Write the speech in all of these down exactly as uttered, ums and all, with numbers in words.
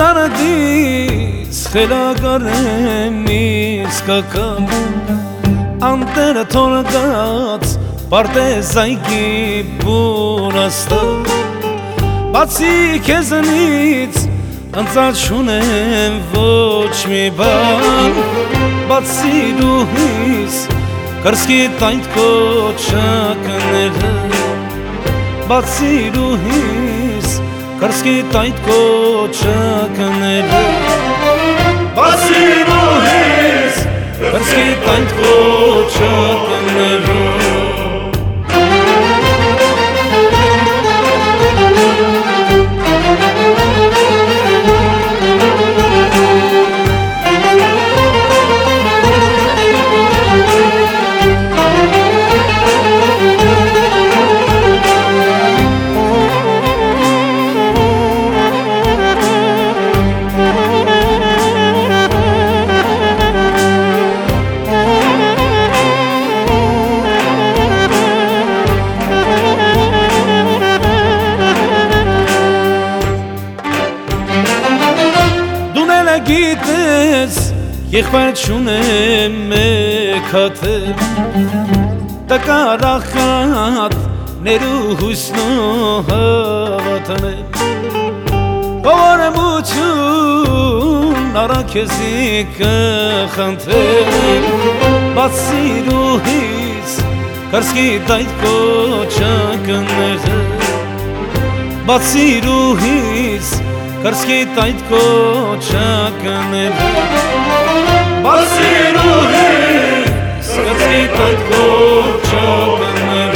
դարդից խելագարեմ իսկական անտերը թորգած պարտեզայքի բուրաստը բացի քեզնից անցած չունեմ ոչ մի բան բացի դուհիս կրսկի տայդ կոչակները բացի դուհիս կրսկի տայդ կոչակները բացի դուհիս կրսկի տայդ կոչակները գիտես եղբայր չունեմ մեկ հատել տկարախատ ներու հույսնու հավատանել ողորմություն արա քեզի կխնդրել բացի դուհիս կրսկի տայդ կոչակները բացի դուհիս կրսկի տայդ կոչակները բացի դուհիս կրսկի տայդ կոչակները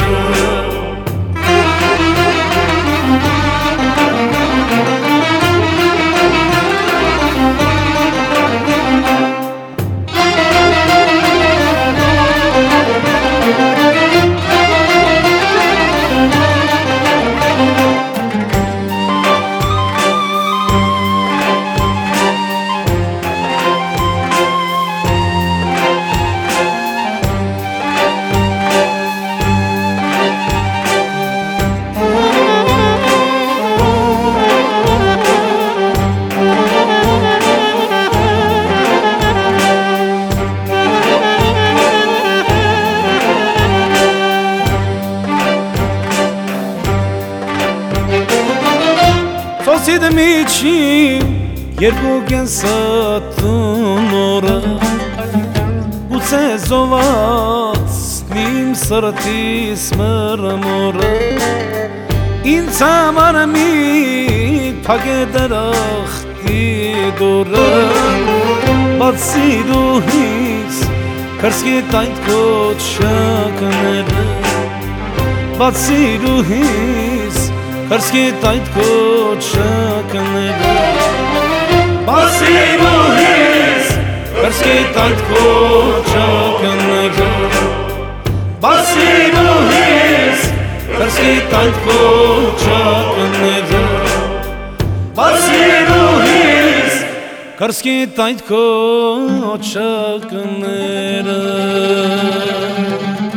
Սոսիդ միջին երկու կենսատուն օրը Գուցե զոված իմ սրտիս մրմորը Ինձ համար մի փակ է դրախտի դորը Բացի դուհիս կրսկի տայդ կոչակները Բացի դուհիս կրսկի տայդ կոչակները բացի դուհիս կրսկի տայդ կոչակները բացի դուհիս կրսկի տայդ կոչակները բացի դուհիս կրսկի տայդ կոչակները